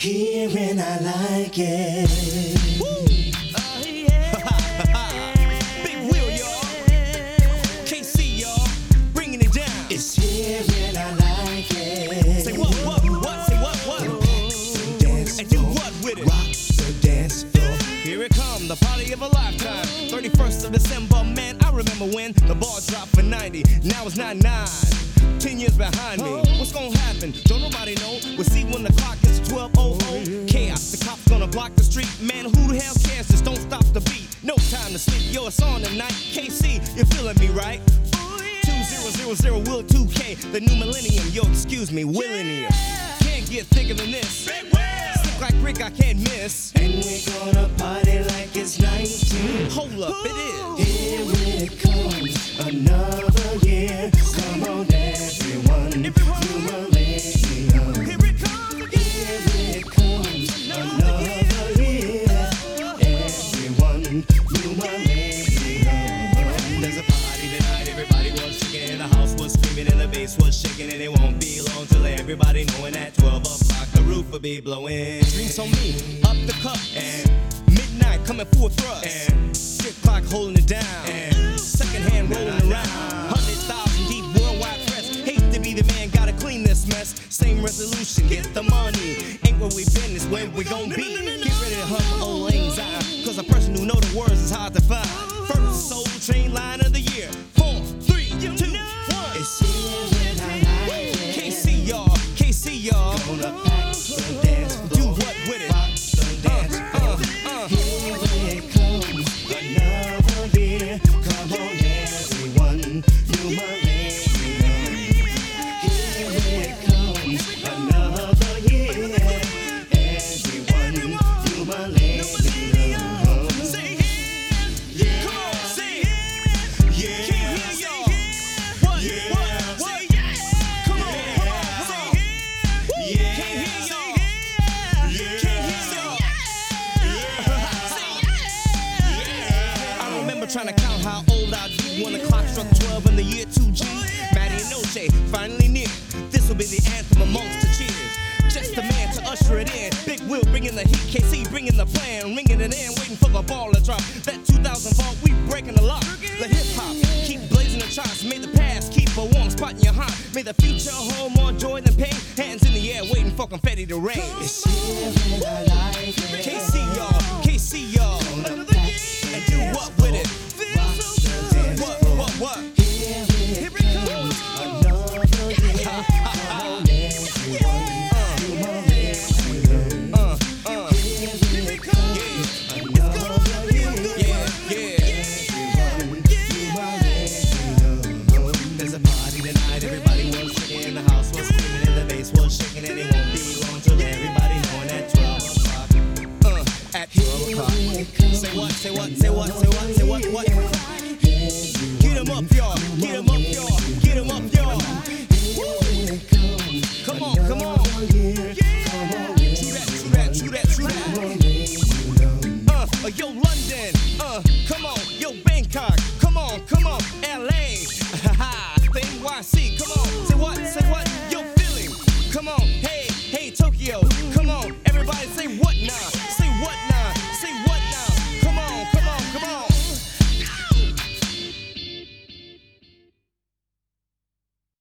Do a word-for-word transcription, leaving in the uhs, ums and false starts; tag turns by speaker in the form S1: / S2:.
S1: here and I like it.
S2: Woo! Uh, yeah. Big Will, y'all. K C, y'all. Bringing it down.
S1: It's here and I like it.
S2: Say what, what, what? Say what, what?
S1: So dance
S2: And do
S1: floor.
S2: what with it?
S1: Rock the dance floor.
S2: Here it come, the party of a lifetime. thirty-first of December, man, I remember when the ball dropped for ninety. Now it's ninety-nine. Ten years behind me. What's gonna happen? Don't nobody know. We'll see when the clock gets to twelve oh oh. Chaos, the cops gonna block the street. Man, who the hell cares? Just don't stop the beat. No time to sleep. Yo, it's on tonight. K C, you're feeling me, right? two thousand Will two K, the new millennium. Yo, excuse me, willing Can't get thicker than this. Slip like Rick, I can't miss.
S1: And we're gonna party like it's nineteen.
S2: Hold up, it is.
S1: Here it comes, another year. Come on, everyone, you millennium.
S2: Here it comes again.
S1: Here it comes, another year. Everyone, you millennium.
S2: There's a party tonight, everybody was shaking, the house was screaming and the bass was shaking, and it won't be long till everybody knowing at twelve o'clock the roof will be blowing. Drinks on me, up the cup, and midnight coming for a thrust, and strip clock holding it down, and second hand rolling around, hundred thousand deep worldwide press. Hate to be the man, gotta clean this mess. Same resolution, get the money. Ain't where we been, it's where we gon' be. Get ready to hug old anxiety, cause a person who know the words is hard to find. First Soul Train line of the year. Four, three, two, one.
S1: It's here and I like it.
S2: K C y'all, K C y'all.
S1: Gonna pack the dance floor.
S2: Do what with it?
S1: Rock the dance floor.
S2: Uh, uh.
S1: Here it comes, another year. Come on, everyone, you millennium. Here it comes, another year. Everyone, you millennium.
S2: Say yeah, come on, say yeah, yeah. Can't hear y'all. What, what, what? Come on, come on, say yeah. Can't hear y'all. Can't hear y'all. I remember trying to count how old I'd be when the clock struck twelve in the year two G. Matty and Noche finally near. This will be the anthem amongst the cheers. Just the man to usher it in. Big Will bringing the heat, K C bringing the plan, ringing it in, waiting for the ball to drop. That two thousand vault, we breaking the lock. The hip hop keep blazing the charts. May the past keep a warm spot in your heart. May the future hold more joy than pain. Hands in the air, waiting for confetti to rain.
S1: It's here and I like it.
S2: K C y'all, K C y'all,
S1: Gonna pack the
S2: and do
S1: dance
S2: what with it?
S1: Rock the dance
S2: What,
S1: floor.
S2: what, what?
S1: Here it comes, another year. Come on, everyone, you millennium.
S2: Uh, uh,
S1: Here it comes, another year.
S2: yeah, yeah.
S1: Everyone, you millennium.
S2: There's a party tonight, everybody was singing, the house was screaming, and the bass was shaking, and it won't be long till everybody knowing at twelve o'clock. Uh, at twelve o'clock. Say what, say what, say what, say what, say what, what? Get 'em up, y'all, get 'em up, y'all, get 'em up, y'all. Come on, come on. True that, true that, true that, true that. Uh, uh, yo, London, uh, come on, yo, Bangkok.